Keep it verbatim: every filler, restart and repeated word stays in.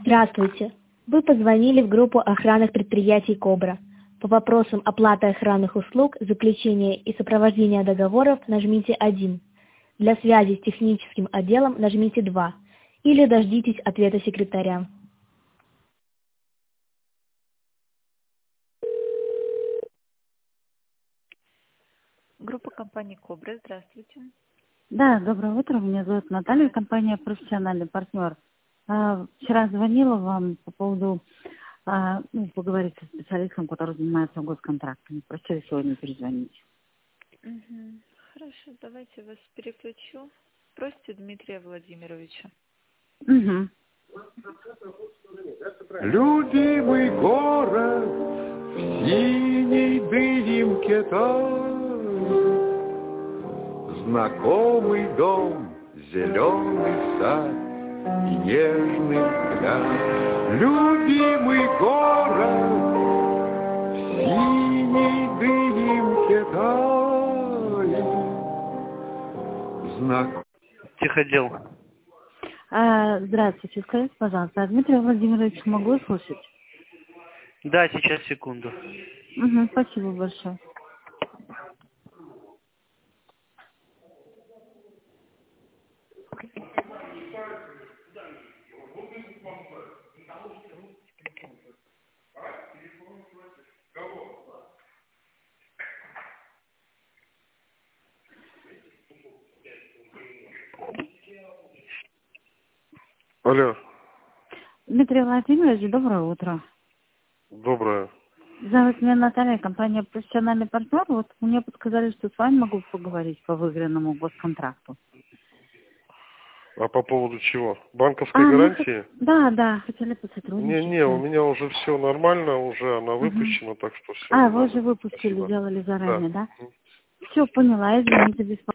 Здравствуйте! Вы позвонили в группу охранных предприятий «Кобра». По вопросам оплаты охранных услуг, заключения и сопровождения договоров нажмите один. Для связи с техническим отделом нажмите два. Или дождитесь ответа секретаря. Группа компании «Кобра». Здравствуйте. Да, доброе утро. Меня зовут Наталья, компания «Профессиональный партнер». А, вчера звонила вам по поводу а, ну, поговорить со специалистом, который занимается госконтрактами. Просили сегодня перезвонить. Угу. Хорошо, давайте вас переключу. Спросите Дмитрия Владимировича. Угу. Любимый город в синей дымке тает, знакомый дом, зеленый сад и нежный взгляд. Любимый город в синей дымке тает, знакомый... Техотдел. А, здравствуйте. Скажите, пожалуйста, а Дмитрия Владимировича могу слушать? Да, сейчас, секунду. Угу, спасибо большое. Алло. Дмитрий Владимирович, доброе утро. Доброе. Зовут меня Наталья, компания «Профессиональный партнер». Вот мне подсказали, что с вами могу поговорить по выигранному госконтракту. А по поводу чего? Банковской А, гарантии? Ну, да, да, хотели посотрудничать. Не-не, у меня уже все нормально, уже она выпущена, угу. Так что все. А, вы уже выпустили, Спасибо. делали заранее, Да? да? Все, поняла, извините, беспокойство.